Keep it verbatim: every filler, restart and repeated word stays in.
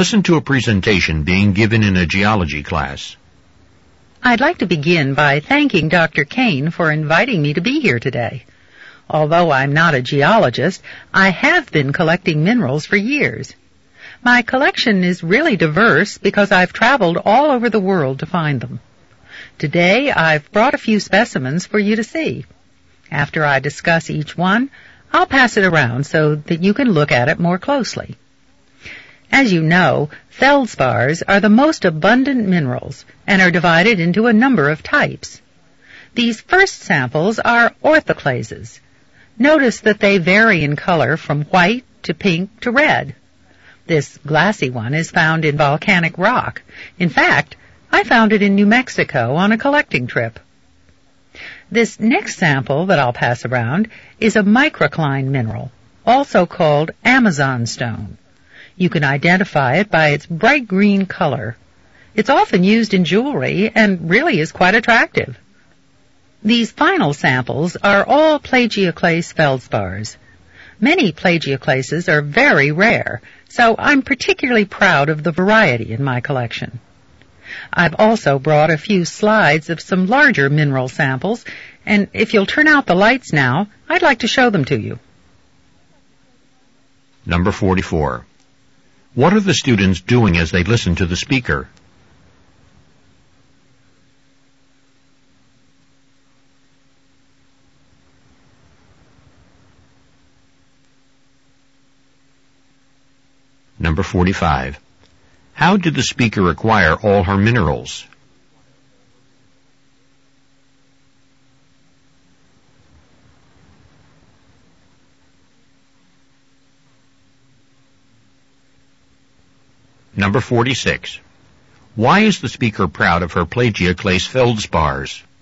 Listen to a presentation being given in a geology class. I'd like to begin by thanking Doctor Kane for inviting me to be here today. Although I'm not a geologist, I have been collecting minerals for years. My collection is really diverse because I've traveled all over the world to find them. Today, I've brought a few specimens for you to see. After I discuss each one, I'll pass it around so that you can look at it more closely. As you know, feldspars are the most abundant minerals and are divided into a number of types. These first samples are orthoclases. Notice that they vary in color from white to pink to red. This glassy one is found in volcanic rock. In fact, I found it in New Mexico on a collecting trip. This next sample that I'll pass around is a microcline mineral, also called Amazon stone. You can identify it by its bright green color. It's often used in jewelry and really is quite attractive. These final samples are all plagioclase feldspars. Many plagioclases are very rare, so I'm particularly proud of the variety in my collection. I've also brought a few slides of some larger mineral samples, and if you'll turn out the lights now, I'd like to show them to you. Number forty-four. What are the students doing as they listen to the speaker? Number forty-five. How did the speaker acquire all her minerals? Number forty-six. Why is the speaker proud of her plagioclase feldspars?